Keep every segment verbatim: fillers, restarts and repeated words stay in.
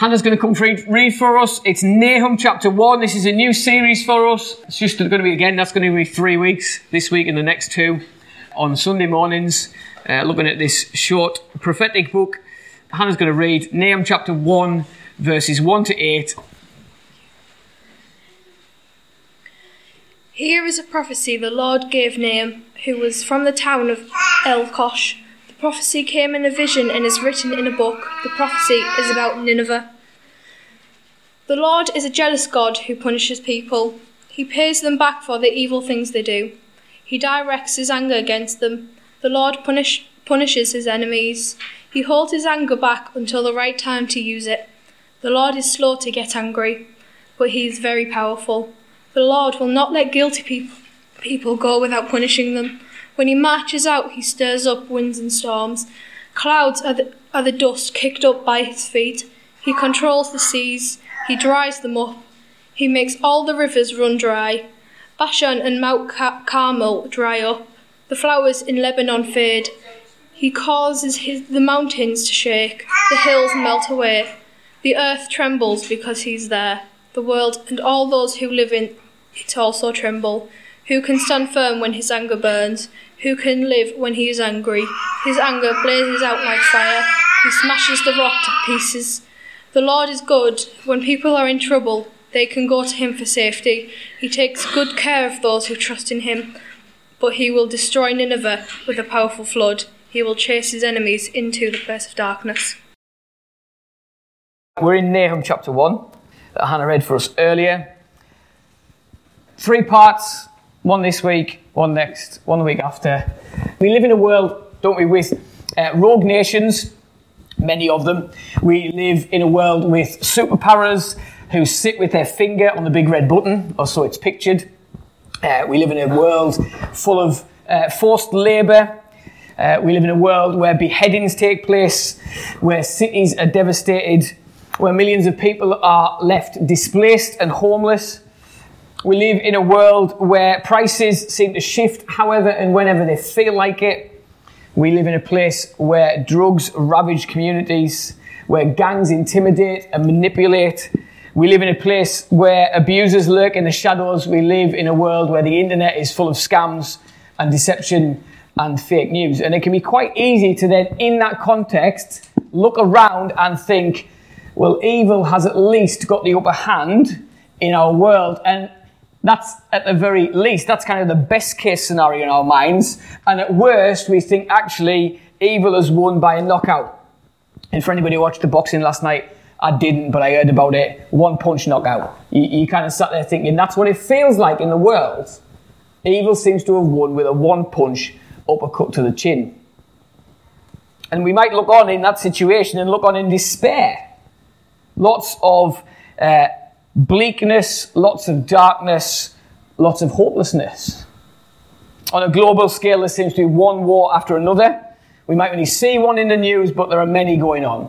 Hannah's going to come read, read for us. It's Nahum chapter one. This is a new series for us. It's just going to be, again, that's going to be three weeks, this week and the next two, on Sunday mornings, uh, looking at this short prophetic book. Hannah's going to read Nahum chapter one, verses one to eight. Here is a prophecy the Lord gave Nahum, who was from the town of Elkosh. The prophecy came in a vision and is written in a book. The prophecy is about Nineveh. The Lord is a jealous God who punishes people. He pays them back for the evil things they do. He directs his anger against them. The Lord punish, punishes his enemies. He holds his anger back until the right time to use it. The Lord is slow to get angry, but he is very powerful. The Lord will not let guilty people, people go without punishing them. When he marches out, he stirs up winds and storms. Clouds are the, are the dust kicked up by his feet. He controls the seas. He dries them up. He makes all the rivers run dry. Bashan and Mount Car- Carmel dry up. The flowers in Lebanon fade. He causes his, the mountains to shake. The hills melt away. The earth trembles because he's there. The world and all those who live in it also tremble. Who can stand firm when his anger burns? Who can live when he is angry? His anger blazes out like fire. He smashes the rock to pieces. The Lord is good. When people are in trouble, they can go to him for safety. He takes good care of those who trust in him. But he will destroy Nineveh with a powerful flood. He will chase his enemies into the place of darkness. We're in Nahum chapter one that Hannah read for us earlier. Three parts, one this week, one next, one the week after. We live in a world, don't we, with uh, rogue nations, many of them. We live in a world with superpowers who sit with their finger on the big red button, or so it's pictured. Uh, we live in a world full of uh, forced labour. Uh, we live in a world where beheadings take place, where cities are devastated, where millions of people are left displaced and homeless. We live in a world where prices seem to shift however and whenever they feel like it. We live in a place where drugs ravage communities, where gangs intimidate and manipulate. We live in a place where abusers lurk in the shadows. We live in a world where the internet is full of scams and deception and fake news. And it can be quite easy to then, in that context, look around and think, well, evil has at least got the upper hand in our world. And that's, at the very least, that's kind of the best case scenario in our minds. And at worst, we think, actually, evil has won by a knockout. And for anybody who watched the boxing last night, I didn't, but I heard about it. One punch knockout. You, you kind of sat there thinking, that's what it feels like in the world. Evil seems to have won with a one punch uppercut to the chin. And we might look on in that situation and look on in despair. Lots of uh, bleakness, lots of darkness, lots of hopelessness. On a global scale, there seems to be one war after another. We might only see one in the news, but there are many going on.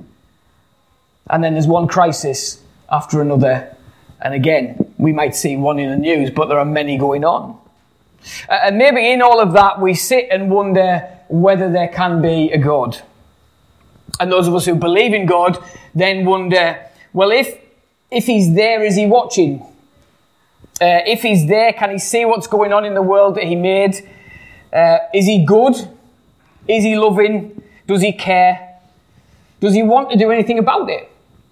And then there's one crisis after another. And again, we might see one in the news, but there are many going on. Uh, and maybe in all of that, we sit and wonder whether there can be a God. And those of us who believe in God then wonder, well, if if he's there, is he watching? Uh, if he's there, can he see what's going on in the world that he made? Uh, is he good? Is he loving? Does he care? Does he want to do anything about it?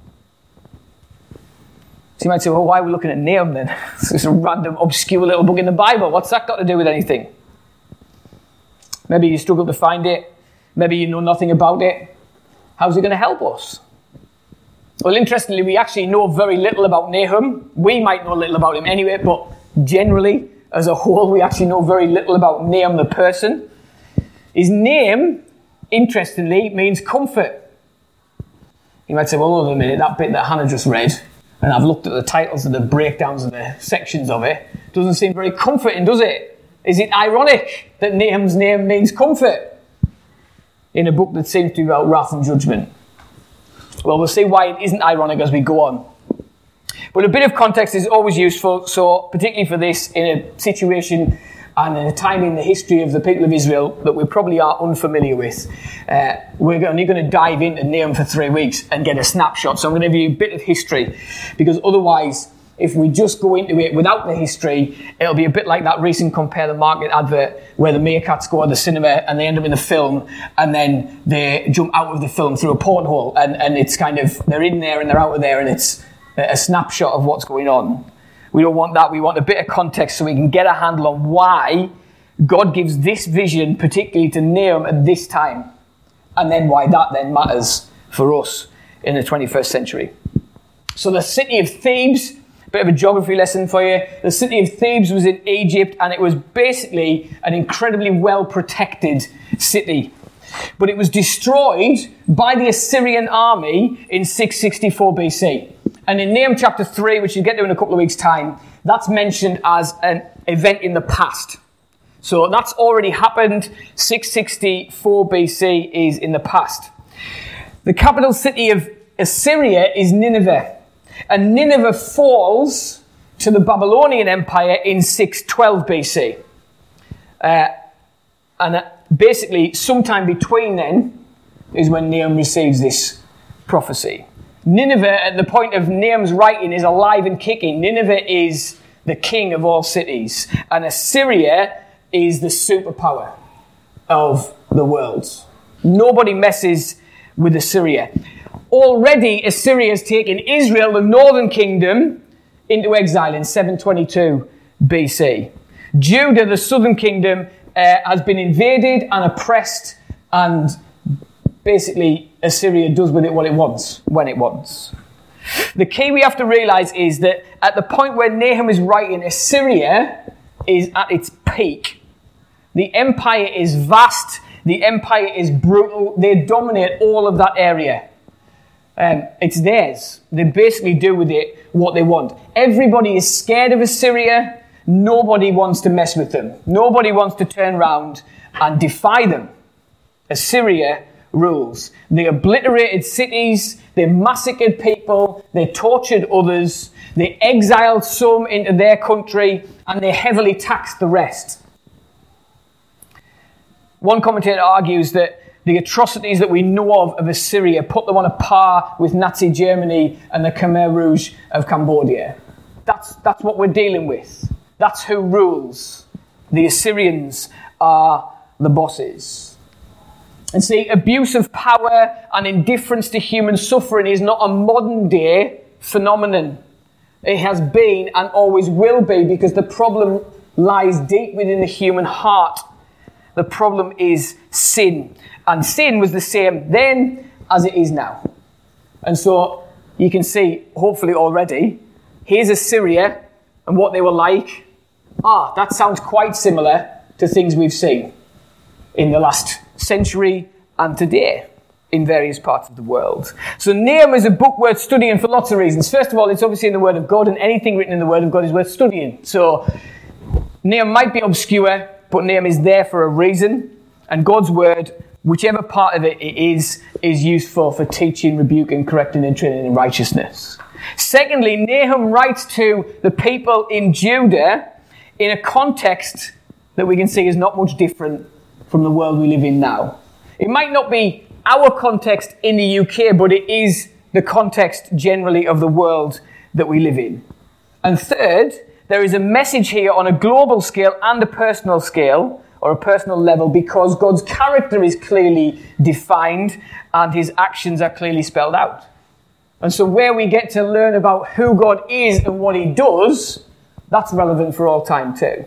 So you might say, well, why are we looking at Nahum then? It's just a random, obscure little book in the Bible. What's that got to do with anything? Maybe you struggle to find it. Maybe you know nothing about it. How's it going to help us? Well, interestingly, we actually know very little about Nahum. We might know little about him anyway, but generally, as a whole, we actually know very little about Nahum the person. His name, interestingly, means comfort. You might say, well, hold on a minute, that bit that Hannah just read, and I've looked at the titles and the breakdowns and the sections of it, doesn't seem very comforting, does it? Is it ironic that Nahum's name means comfort in a book that seems to be about wrath and judgment? Well, we'll see why it isn't ironic as we go on. But a bit of context is always useful, so particularly for this, in a situation and in a time in the history of the people of Israel that we probably are unfamiliar with. Uh, we're only going to dive into Nahum for three weeks and get a snapshot. So I'm going to give you a bit of history, because otherwise, if we just go into it without the history, it'll be a bit like that recent Compare the Market advert where the meerkats go to the cinema and they end up in the film and then they jump out of the film through a porthole, and, and it's kind of, they're in there and they're out of there, and it's a snapshot of what's going on. We don't want that. We want a bit of context so we can get a handle on why God gives this vision, particularly to Nahum at this time, and then why that then matters for us in the twenty-first century. So the city of Thebes, bit of a geography lesson for you. The city of Thebes was in Egypt, and it was basically an incredibly well-protected city. But it was destroyed by the Assyrian army in six sixty-four B C. And in Nahum chapter three, which you'll get to in a couple of weeks' time, that's mentioned as an event in the past. So that's already happened. six sixty-four B C is in the past. The capital city of Assyria is Nineveh. And Nineveh falls to the Babylonian Empire in six twelve B C. Uh, and uh, basically, sometime between then is when Nahum receives this prophecy. Nineveh, at the point of Nahum's writing, is alive and kicking. Nineveh is the king of all cities. And Assyria is the superpower of the world. Nobody messes with Assyria. Already, Assyria has taken Israel, the northern kingdom, into exile in seven twenty-two B C. Judah, the southern kingdom, uh, has been invaded and oppressed, and basically Assyria does with it what it wants, when it wants. The key we have to realize is that at the point where Nahum is writing, Assyria is at its peak. The empire is vast, the empire is brutal, they dominate all of that area. Um, it's theirs. They basically do with it what they want. Everybody is scared of Assyria. Nobody wants to mess with them. Nobody wants to turn around and defy them. Assyria rules. They obliterated cities. They massacred people. They tortured others. They exiled some into their country, and they heavily taxed the rest. One commentator argues that the atrocities that we know of of Assyria put them on a par with Nazi Germany and the Khmer Rouge of Cambodia. That's, that's what we're dealing with. That's who rules. The Assyrians are the bosses. And see, abuse of power and indifference to human suffering is not a modern day phenomenon. It has been and always will be, because the problem lies deep within the human heart. The problem is sin. And sin was the same then as it is now. And so you can see, hopefully already, here's Assyria and what they were like. Ah, that sounds quite similar to things we've seen in the last century and today in various parts of the world. So Nahum is a book worth studying for lots of reasons. First of all, it's obviously in the Word of God, and anything written in the Word of God is worth studying. So Nahum might be obscure, but Nahum is there for a reason. And God's Word, whichever part of it it is, is useful for teaching, rebuking, correcting, and training in righteousness. Secondly, Nahum writes to the people in Judah in a context that we can see is not much different from the world we live in now. It might not be our context in the U K, but it is the context generally of the world that we live in. And third, there is a message here on a global scale and a personal scale, or a personal level, because God's character is clearly defined and his actions are clearly spelled out. And so where we get to learn about who God is and what he does, that's relevant for all time too.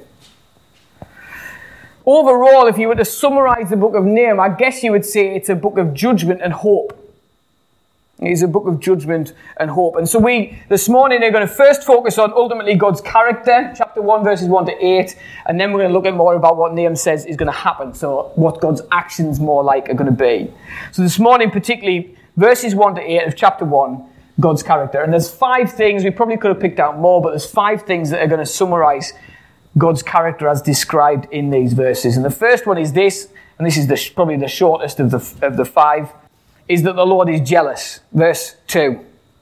Overall, if you were to summarize the book of Nahum, I guess you would say it's a book of judgment and hope. It's a book of judgment and hope. And so we, this morning, are going to first focus on ultimately God's character, chapter one, verses one to eight, and then we're going to look at more about what Nahum says is going to happen, so what God's actions more like are going to be. So this morning, particularly, verses one to eight of chapter one, God's character. And there's five things, we probably could have picked out more, but there's five things that are going to summarize God's character as described in these verses. And the first one is this, and this is the, probably the shortest of the of the five, is that the Lord is jealous. Verse two.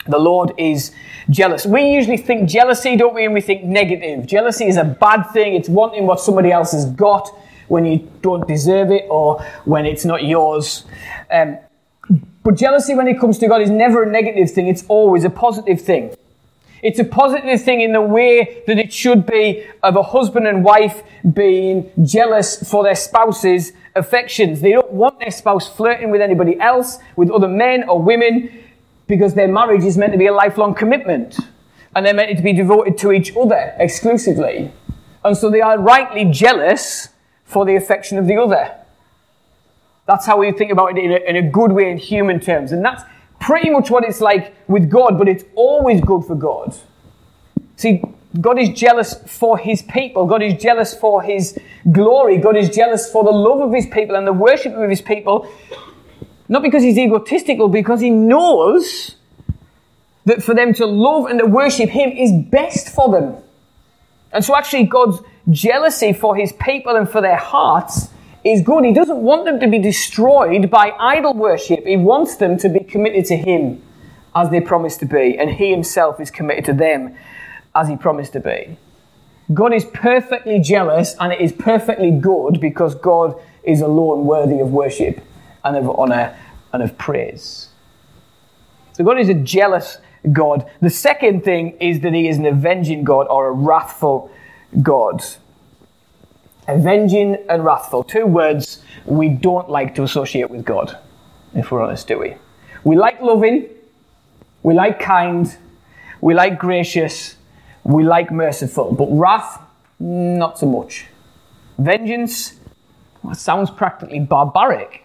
The Lord is jealous. We usually think jealousy, don't we? And we think negative. Jealousy is a bad thing. It's wanting what somebody else has got when you don't deserve it or when it's not yours. Um, but jealousy when it comes to God is never a negative thing. It's always a positive thing. It's a positive thing in the way that it should be of a husband and wife being jealous for their spouse's affections. They don't want their spouse flirting with anybody else, with other men or women, because their marriage is meant to be a lifelong commitment. And they're meant to be devoted to each other exclusively. And so they are rightly jealous for the affection of the other. That's how we think about it in a, in a good way in human terms. And that's pretty much what it's like with God, but it's always good for God. See, God is jealous for his people. God is jealous for his glory. God is jealous for the love of his people and the worship of his people. Not because he's egotistical, because he knows that for them to love and to worship him is best for them. And so actually God's jealousy for his people and for their hearts is good. He doesn't want them to be destroyed by idol worship. He wants them to be committed to him as they promised to be. And he himself is committed to them as he promised to be. God is perfectly jealous, and it is perfectly good because God is alone worthy of worship and of honour and of praise. So God is a jealous God. The second thing is that he is an avenging God or a wrathful God. Avenging and wrathful. Two words we don't like to associate with God, if we're honest, do we? We like loving, we like kind, we like gracious, we like merciful, but wrath, not so much. Vengeance, well, it sounds practically barbaric.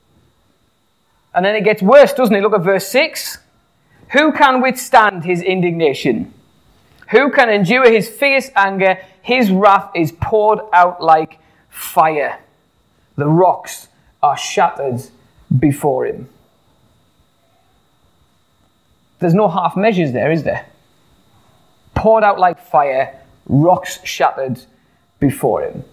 And then it gets worse, doesn't it? Look at verse six. Who can withstand his indignation? Who can endure his fierce anger? His wrath is poured out like fire. The rocks are shattered before him. There's no half measures there, is there? Poured out like fire, rocks shattered before him.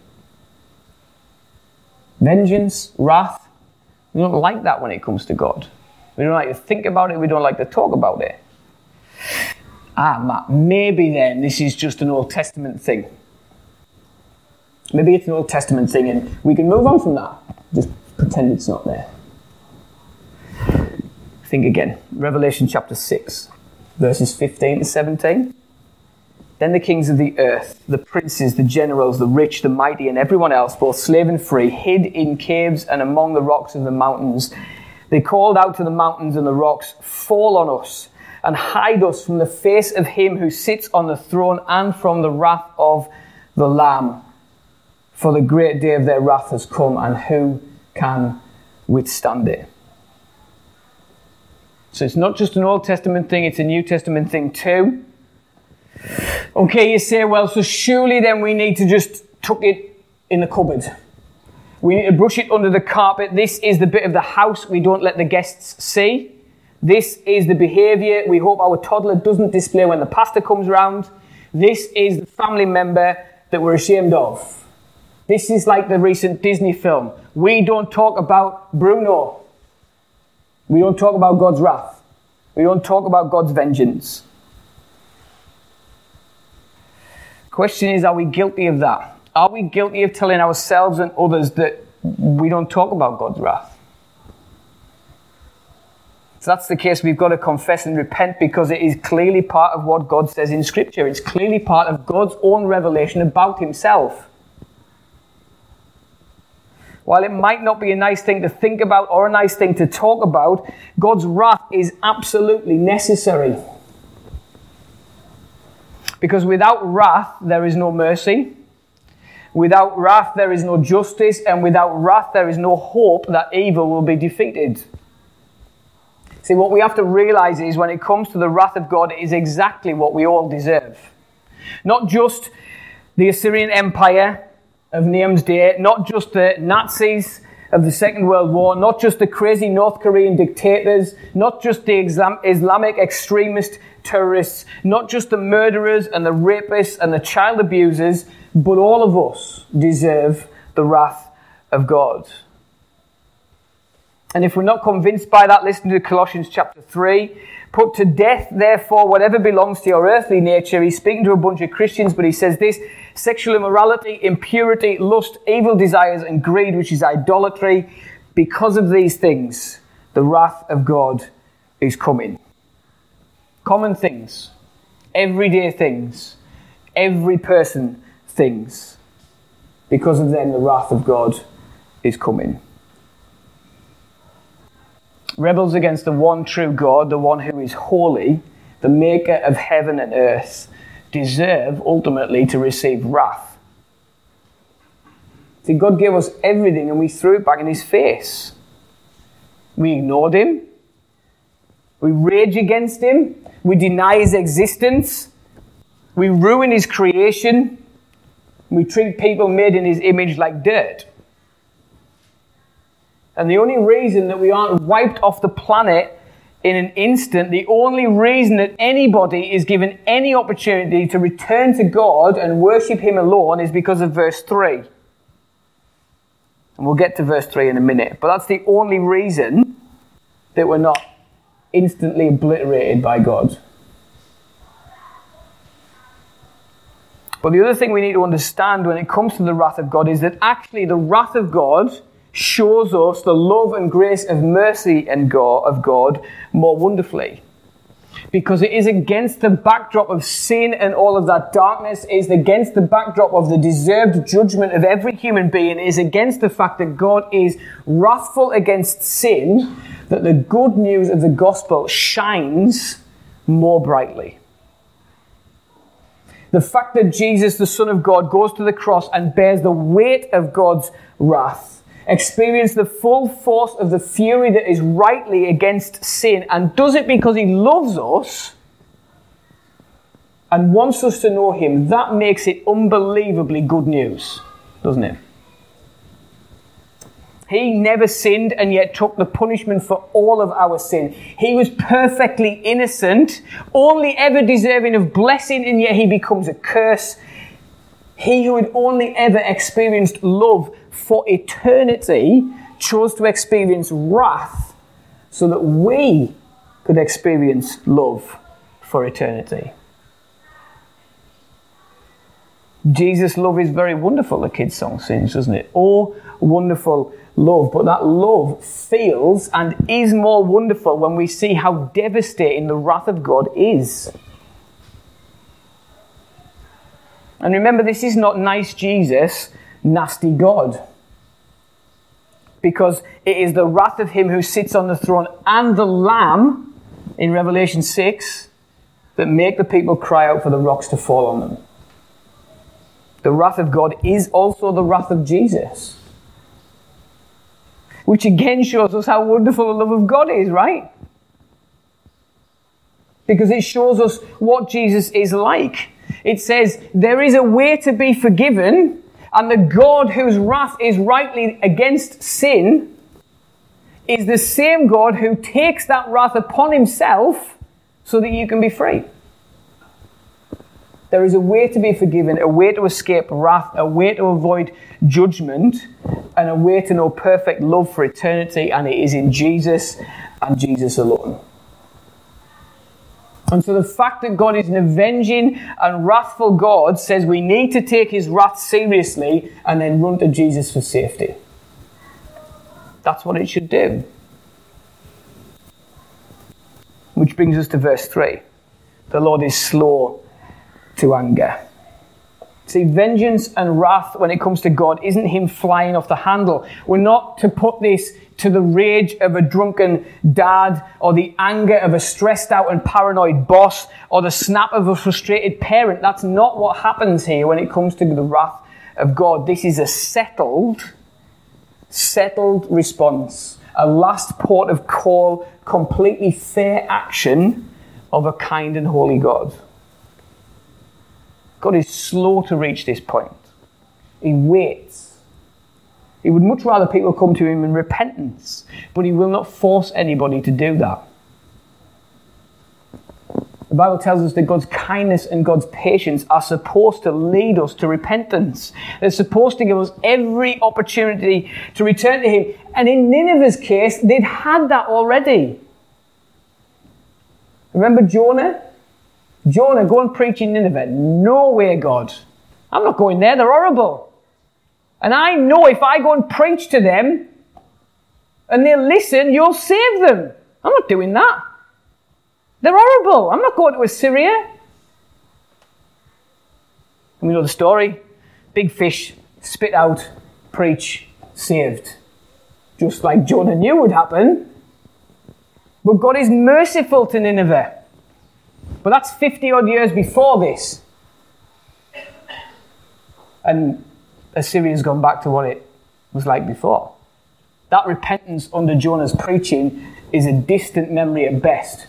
Vengeance, wrath, we don't like that when it comes to God. We don't like to think about it, we don't like to talk about it. Ah, Matt, maybe then this is just an Old Testament thing. Maybe it's an Old Testament thing and we can move on from that. Just pretend it's not there. Think again. Revelation chapter six, verses fifteen to seventeen. Then the kings of the earth, the princes, the generals, the rich, the mighty, and everyone else, both slave and free, hid in caves and among the rocks of the mountains. They called out to the mountains and the rocks, fall on us and hide us from the face of him who sits on the throne and from the wrath of the Lamb. For the great day of their wrath has come, and who can withstand it? So it's not just an Old Testament thing, it's a New Testament thing too. Okay, you say, well, so surely then we need to just tuck it in the cupboard. We need to brush it under the carpet. This is the bit of the house we don't let the guests see. This is the behaviour we hope our toddler doesn't display when the pastor comes round. This is the family member that we're ashamed of. This is like the recent Disney film. We don't talk about Bruno. We don't talk about God's wrath. We don't talk about God's vengeance. Question is, are we guilty of that? Are we guilty of telling ourselves and others that we don't talk about God's wrath? If that's the case, we've got to confess and repent, because it is clearly part of what God says in Scripture. It's clearly part of God's own revelation about himself. While it might not be a nice thing to think about or a nice thing to talk about, God's wrath is absolutely necessary. Because without wrath, there is no mercy. Without wrath, there is no justice. And without wrath, there is no hope that evil will be defeated. See, what we have to realize is when it comes to the wrath of God, it is exactly what we all deserve. Not just the Assyrian Empire of Nehem's day, not just the Nazis of the Second World War, not just the crazy North Korean dictators, not just the Islamic extremist terrorists, not just the murderers and the rapists and the child abusers, but all of us deserve the wrath of God. And if we're not convinced by that, listen to Colossians chapter three. Put to death, therefore, whatever belongs to your earthly nature. He's speaking to a bunch of Christians, but he says this: sexual immorality, impurity, lust, evil desires, and greed, which is idolatry. Because of these things, the wrath of God is coming. Common things, everyday things, every person things. Because of them, the wrath of God is coming. Rebels against the one true God, the one who is holy, the maker of heaven and earth, deserve ultimately to receive wrath. See, God gave us everything and we threw it back in his face. We ignored him. We rage against him. We deny his existence. We ruin his creation. We treat people made in his image like dirt. And the only reason that we aren't wiped off the planet in an instant, the only reason that anybody is given any opportunity to return to God and worship him alone is because of verse three. And we'll get to verse three in a minute. But that's the only reason that we're not instantly obliterated by God. But the other thing we need to understand when it comes to the wrath of God is that actually the wrath of God shows us the love and grace of mercy and God, of God more wonderfully. Because it is against the backdrop of sin and all of that darkness, it is against the backdrop of the deserved judgment of every human being, it is against the fact that God is wrathful against sin, that the good news of the gospel shines more brightly. The fact that Jesus, the Son of God, goes to the cross and bears the weight of God's wrath, experience the full force of the fury that is rightly against sin, and does it because he loves us and wants us to know him, that makes it unbelievably good news, doesn't it? He never sinned and yet took the punishment for all of our sin. He was perfectly innocent, only ever deserving of blessing, and yet he becomes a curse. He who had only ever experienced love for eternity chose to experience wrath so that we could experience love for eternity. Jesus' love is very wonderful, the kids' song sings, doesn't it? Oh, wonderful love. But that love feels and is more wonderful when we see how devastating the wrath of God is. And remember, this is not nice Jesus, nasty God. Because it is the wrath of him who sits on the throne and the Lamb in Revelation six that make the people cry out for the rocks to fall on them. The wrath of God is also the wrath of Jesus. Which again shows us how wonderful the love of God is, right? Because it shows us what Jesus is like. It says, there is a way to be forgiven, and the God whose wrath is rightly against sin is the same God who takes that wrath upon himself so that you can be free. There is a way to be forgiven, a way to escape wrath, a way to avoid judgment, and a way to know perfect love for eternity, and it is in Jesus and Jesus alone. And so the fact that God is an avenging and wrathful God says we need to take his wrath seriously and then run to Jesus for safety. That's what it should do. Which brings us to verse three. The Lord is slow to anger. See, vengeance and wrath when it comes to God isn't him flying off the handle. We're not to put this to the rage of a drunken dad, or the anger of a stressed out and paranoid boss, or the snap of a frustrated parent. That's not what happens here when it comes to the wrath of God. This is a settled, settled response. A last port of call, completely fair action of a kind and holy God. God is slow to reach this point. He waits. He would much rather people come to him in repentance, but he will not force anybody to do that. The Bible tells us that God's kindness and God's patience are supposed to lead us to repentance. They're supposed to give us every opportunity to return to Him. And in Nineveh's case, they'd had that already. Remember Jonah? Jonah, go and preach in Nineveh. No way, God. I'm not going there. They're horrible. And I know if I go and preach to them and they'll listen, you'll save them. I'm not doing that. They're horrible. I'm not going to Assyria. And we know the story. Big fish, spit out, preach, saved. Just like Jonah knew would happen. But God is merciful to Nineveh. But that's fifty odd years before this. And Assyria's gone back to what it was like before. That repentance under Jonah's preaching is a distant memory at best.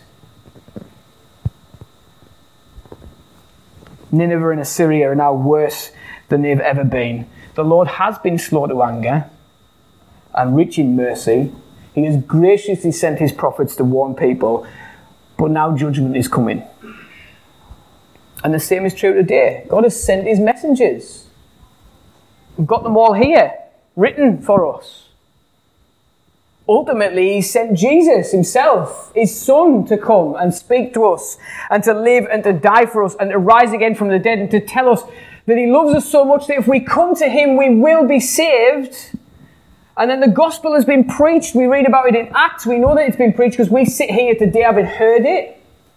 Nineveh and Assyria are now worse than they've ever been. The Lord has been slow to anger and rich in mercy. He has graciously sent His prophets to warn people, but now judgment is coming. And the same is true today. God has sent His messengers. We've got them all here, written for us. Ultimately, He sent Jesus Himself, His Son, to come and speak to us and to live and to die for us and to rise again from the dead and to tell us that He loves us so much that if we come to Him, we will be saved. And then the gospel has been preached. We read about it in Acts. We know that it's been preached because we sit here today having heard it.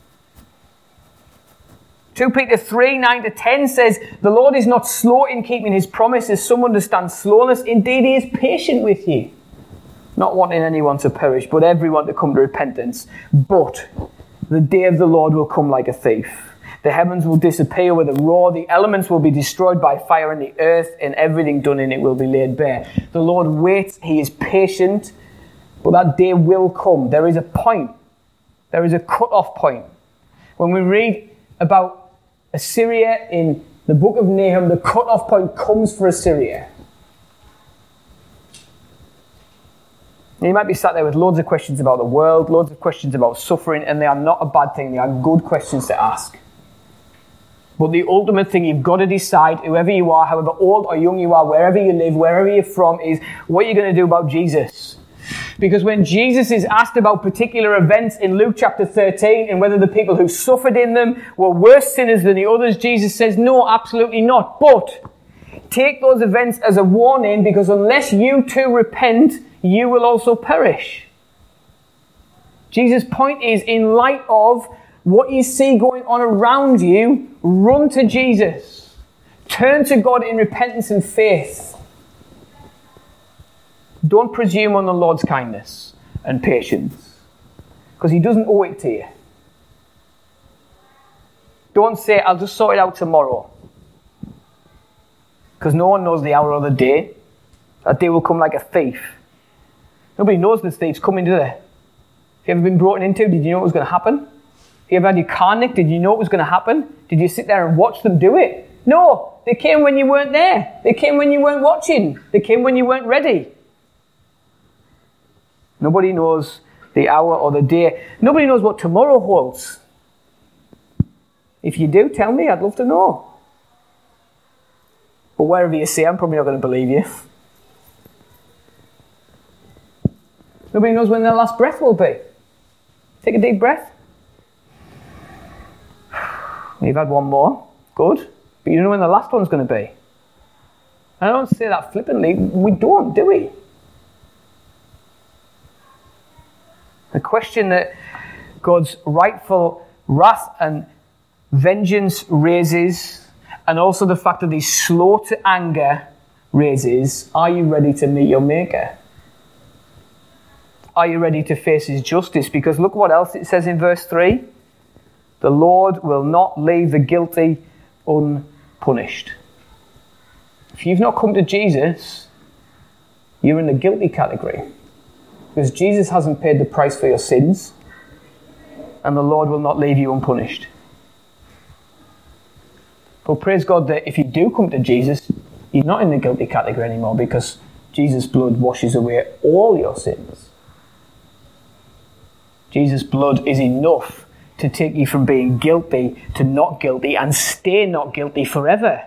Second Peter three, nine to ten says, the Lord is not slow in keeping His promise, as some understand slowness. Indeed, He is patient with you, not wanting anyone to perish, but everyone to come to repentance. But the day of the Lord will come like a thief. The heavens will disappear with a roar. The elements will be destroyed by fire, and the earth and everything done in it will be laid bare. The Lord waits. He is patient. But that day will come. There is a point. There is a cut-off point. When we read about Assyria in the book of Nahum, the cut-off point comes for Assyria. You might be sat there with loads of questions about the world, loads of questions about suffering, and they are not a bad thing. They are good questions to ask. But the ultimate thing you've got to decide, whoever you are, however old or young you are, wherever you live, wherever you're from, is what you're going to do about Jesus. Because when Jesus is asked about particular events in Luke chapter thirteen, and whether the people who suffered in them were worse sinners than the others, Jesus says, no, absolutely not. But take those events as a warning, because unless you too repent, you will also perish. Jesus' point is, in light of what you see going on around you, run to Jesus. Turn to God in repentance and faith. Don't presume on the Lord's kindness and patience, because He doesn't owe it to you. Don't say, I'll just sort it out tomorrow, because no one knows the hour or the day. That day will come like a thief. Nobody knows this thief's coming, do they? Have you ever been broken into? Did you know it was going to happen? Have you ever had your car nicked? Did you know it was going to happen? Did you sit there and watch them do it? No, they came when you weren't there. They came when you weren't watching. They came when you weren't ready. Nobody knows the hour or the day. Nobody knows what tomorrow holds. If you do, tell me. I'd love to know. But wherever you say, I'm probably not going to believe you. Nobody knows when their last breath will be. Take a deep breath. You've had one more. Good. But you don't know when the last one's going to be. I don't say that flippantly. We don't, do we? The question that God's rightful wrath and vengeance raises, and also the fact that He's slow to anger raises, are you ready to meet your Maker? Are you ready to face His justice? Because look what else it says in verse three. The Lord will not leave the guilty unpunished. If you've not come to Jesus, you're in the guilty category. Because Jesus hasn't paid the price for your sins, and the Lord will not leave you unpunished. But praise God that if you do come to Jesus, you're not in the guilty category anymore, because Jesus' blood washes away all your sins. Jesus' blood is enough to take you from being guilty to not guilty and stay not guilty forever.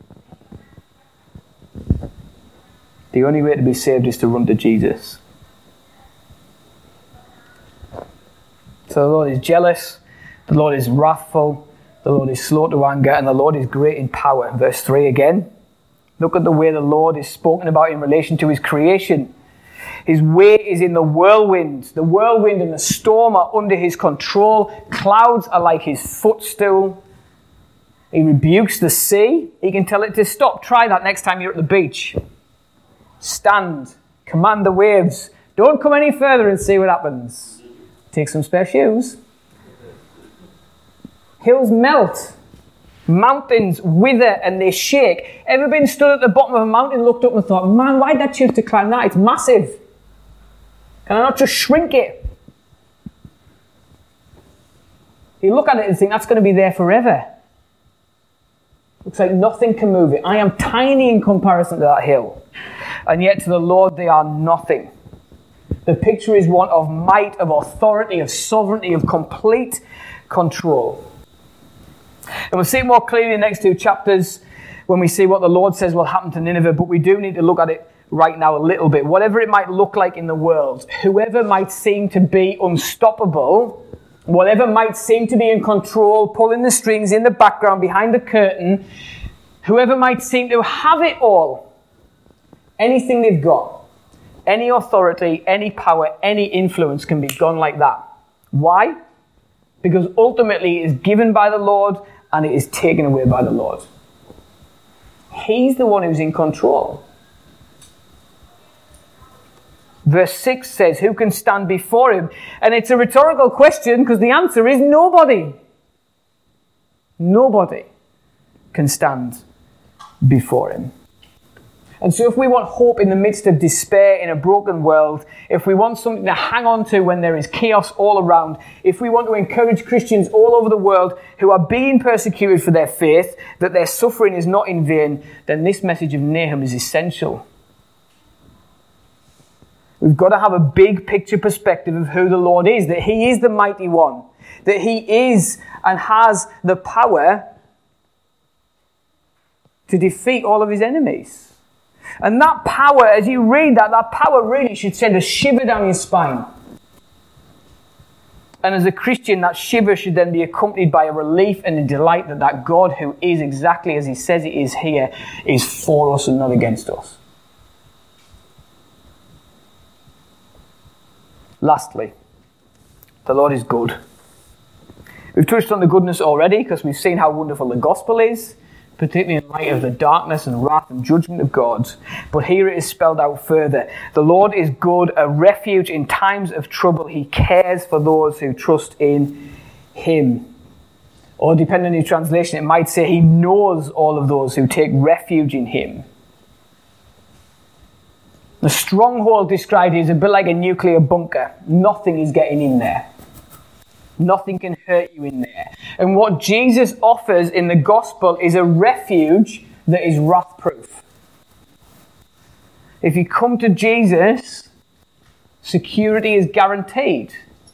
The only way to be saved is to run to Jesus. So the Lord is jealous, the Lord is wrathful, the Lord is slow to anger, and the Lord is great in power. Verse three again. Look at the way the Lord is spoken about in relation to his creation. His way is in the whirlwind. The whirlwind and the storm are under his control. Clouds are like his footstool. He rebukes the sea. He can tell it to stop. Try that next time you're at the beach. Stand. Command the waves. Don't come any further and see what happens. Take some spare shoes. Hills melt. Mountains wither and they shake. Ever been stood at the bottom of a mountain, looked up and thought, man, why'd I choose to climb that? It's massive. Can I not just shrink it? You look at it and think, that's going to be there forever. Looks like nothing can move it. I am tiny in comparison to that hill. And yet to the Lord they are nothing. The picture is one of might, of authority, of sovereignty, of complete control. And we'll see it more clearly in the next two chapters when we see what the Lord says will happen to Nineveh, but we do need to look at it right now a little bit. Whatever it might look like in the world, whoever might seem to be unstoppable, whatever might seem to be in control, pulling the strings in the background, behind the curtain, whoever might seem to have it all, anything they've got, any authority, any power, any influence can be gone like that. Why? Because ultimately it is given by the Lord and it is taken away by the Lord. He's the one who's in control. Verse six says, who can stand before him? And it's a rhetorical question because the answer is nobody. Nobody can stand before him. And so if we want hope in the midst of despair in a broken world, if we want something to hang on to when there is chaos all around, if we want to encourage Christians all over the world who are being persecuted for their faith, that their suffering is not in vain, then this message of Nahum is essential. We've got to have a big picture perspective of who the Lord is, that he is the mighty one, that he is and has the power to defeat all of his enemies. And that power, as you read that, that power really should send a shiver down your spine. And as a Christian, that shiver should then be accompanied by a relief and a delight that that God, who is exactly as he says he is here, is for us and not against us. Lastly, the Lord is good. We've touched on the goodness already because we've seen how wonderful the gospel is, particularly in light of the darkness and wrath and judgment of God. But here it is spelled out further. The Lord is good, a refuge in times of trouble. He cares for those who trust in him. Or depending on your translation, it might say he knows all of those who take refuge in him. The stronghold described here is a bit like a nuclear bunker. Nothing is getting in there. Nothing can hurt you in there. And what Jesus offers in the gospel is a refuge that is wrath-proof. If you come to Jesus, security is guaranteed.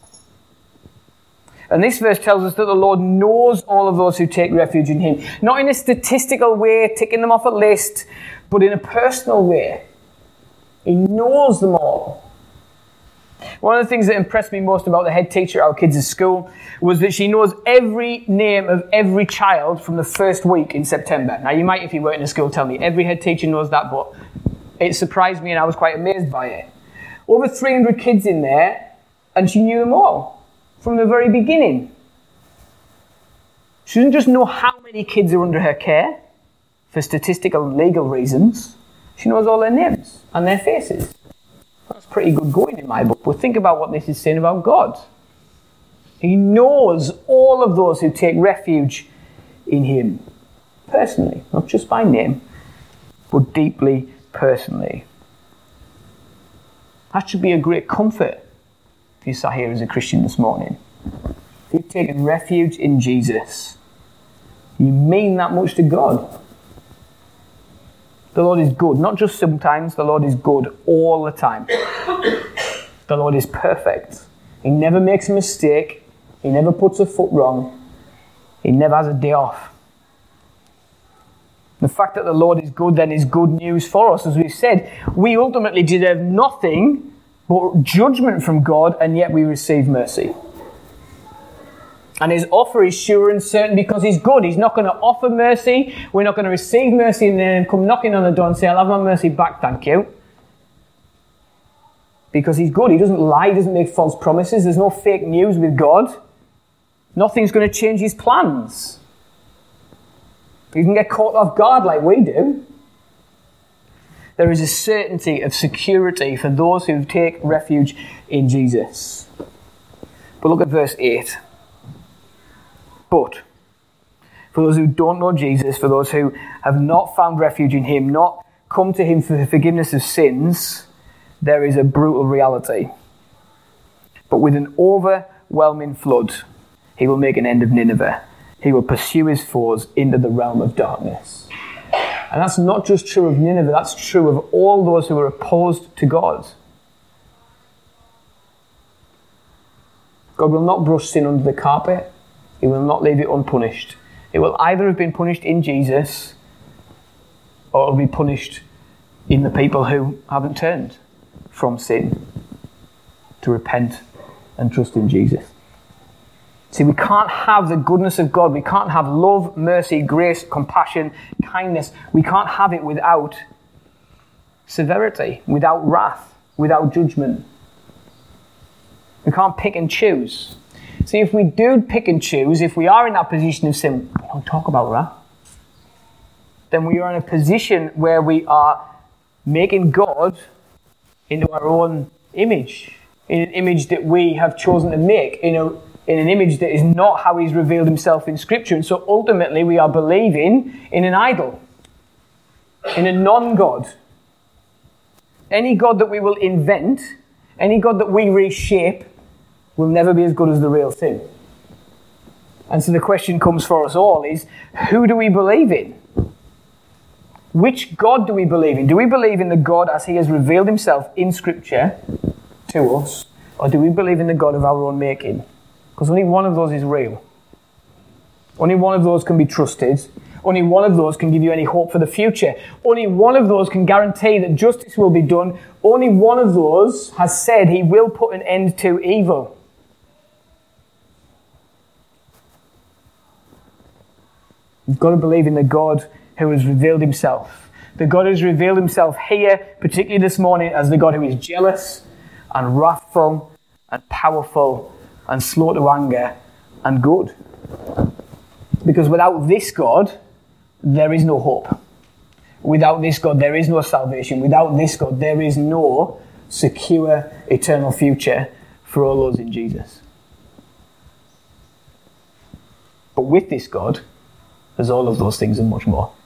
And this verse tells us that the Lord knows all of those who take refuge in him. Not in a statistical way, ticking them off a list, but in a personal way. He knows them all. One of the things that impressed me most about the head teacher at our kids' school was that she knows every name of every child from the first week in September. Now, you might, if you work in a school, tell me every head teacher knows that, but it surprised me and I was quite amazed by it. Over three hundred kids in there, and she knew them all from the very beginning. She doesn't just know how many kids are under her care for statistical and legal reasons. She knows all their names and their faces. That's pretty good going in my book. But think about what this is saying about God. He knows all of those who take refuge in him. Personally, not just by name, but deeply personally. That should be a great comfort if you sat here as a Christian this morning. If you've taken refuge in Jesus, you mean that much to God. The Lord is good, not just sometimes. The Lord is good all the time. The Lord is perfect. He never makes a mistake. He never puts a foot wrong. He never has a day off. The fact that the Lord is good then is good news for us. As we've said, we ultimately deserve nothing but judgment from God, and yet we receive mercy. And his offer is sure and certain because he's good. He's not going to offer mercy. We're not going to receive mercy and then come knocking on the door and say, I'll have my mercy back, thank you. Because he's good. He doesn't lie. He doesn't make false promises. There's no fake news with God. Nothing's going to change his plans. You can get caught off guard like we do. There is a certainty of security for those who take refuge in Jesus. But look at verse eight. But for those who don't know Jesus, for those who have not found refuge in him, not come to him for the forgiveness of sins, there is a brutal reality. But with an overwhelming flood, he will make an end of Nineveh. He will pursue his foes into the realm of darkness. And that's not just true of Nineveh, that's true of all those who are opposed to God. God will not brush sin under the carpet. He will not leave it unpunished. It will either have been punished in Jesus, or it will be punished in the people who haven't turned from sin to repent and trust in Jesus. See, we can't have the goodness of God. We can't have love, mercy, grace, compassion, kindness. We can't have it without severity, without wrath, without judgment. We can't pick and choose. See, if we do pick and choose, if we are in that position of sin, we don't talk about that, then we are in a position where we are making God into our own image, in an image that we have chosen to make, in a in an image that is not how he's revealed himself in Scripture. And so ultimately we are believing in an idol, in a non-God. Any God that we will invent, any God that we reshape, will never be as good as the real thing. And so the question comes for us all is, who do we believe in? Which God do we believe in? Do we believe in the God as he has revealed himself in Scripture to us? Or do we believe in the God of our own making? Because only one of those is real. Only one of those can be trusted. Only one of those can give you any hope for the future. Only one of those can guarantee that justice will be done. Only one of those has said he will put an end to evil. You've got to believe in the God who has revealed himself. The God who has revealed himself here, particularly this morning, as the God who is jealous and wrathful and powerful and slow to anger and good. Because without this God, there is no hope. Without this God, there is no salvation. Without this God, there is no secure eternal future for all those in Jesus. But with this God, there's all of those things and much more.